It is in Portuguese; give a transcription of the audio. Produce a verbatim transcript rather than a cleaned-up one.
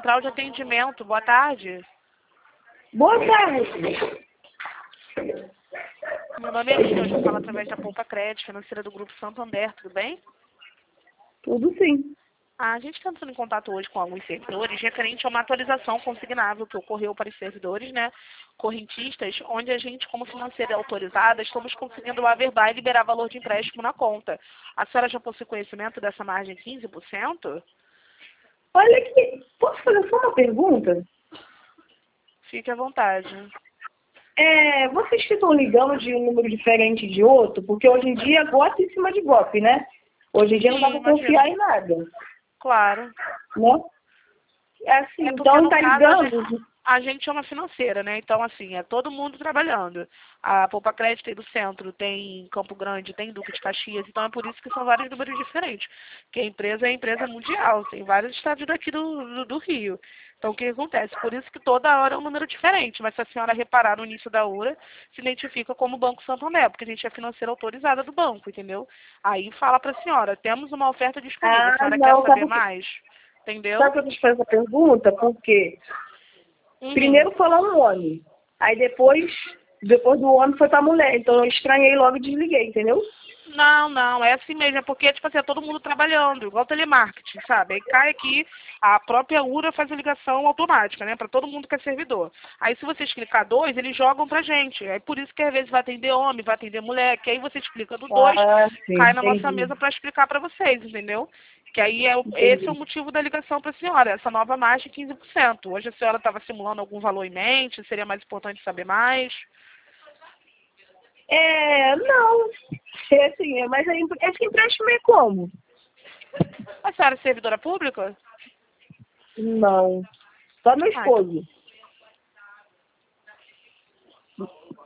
Central de Atendimento. Boa tarde. Boa tarde. Meu nome é Lina, hoje eu falo através da Poupa Crédito, financeira do Grupo Santander, tudo bem? Tudo sim. A gente está entrando em contato hoje com alguns servidores referente a uma atualização consignável que ocorreu para os servidores, né, correntistas, onde a gente, como financeira autorizada, estamos conseguindo averbar e liberar valor de empréstimo na conta. A senhora já possui conhecimento dessa margem de quinze por cento? Olha aqui, posso fazer só uma pergunta? Fique à vontade. É, vocês ficam ligando de um número diferente de outro? Porque hoje em dia é golpe em cima de golpe, né? Hoje em dia Sim, não dá para confiar imagino. em nada, Claro. né? É assim, É porque, então no tá caso, a gente, ligando. a gente é uma financeira, né? Então, assim, é todo mundo trabalhando. A Poupa Crédito tem do Centro, tem Campo Grande, tem Duque de Caxias. Então, é por isso que são vários números diferentes. Porque a empresa é empresa mundial. Tem vários estados daqui do, do, do Rio. Então, o que acontece? Por isso que toda hora é um número diferente. Mas se a senhora reparar no início da U R A, se identifica como Banco Santander, porque a gente é financeira autorizada do banco, entendeu? Aí fala para a senhora, temos uma oferta disponível. A Ah, senhora quer não, saber sabe, por quê? mais? Entendeu? Sabe por que eu te faço essa pergunta? Porque Uhum. primeiro foi lá um homem, aí depois, depois do homem foi pra mulher. Então eu estranhei logo e desliguei, entendeu? Não, não, é assim mesmo, é porque, tipo assim, é todo mundo trabalhando, igual telemarketing, sabe? Aí cai aqui, a própria U R A faz a ligação automática, né, pra todo mundo que é servidor. Aí se vocês clicar dois, eles jogam pra gente. Aí por isso que às vezes vai atender homem, vai atender mulher, que aí você explica do dois, Ah, sim, cai na nossa entendi. mesa pra explicar pra vocês, entendeu? Que aí é o, esse é o Entendi. motivo da ligação pra senhora, essa nova margem de quinze por cento. Hoje a senhora estava simulando algum valor em mente, seria mais importante saber mais? É, não. É assim, é, mas aí, esse empréstimo é como? A senhora é servidora pública? Não. Só meu Ah, então esposo.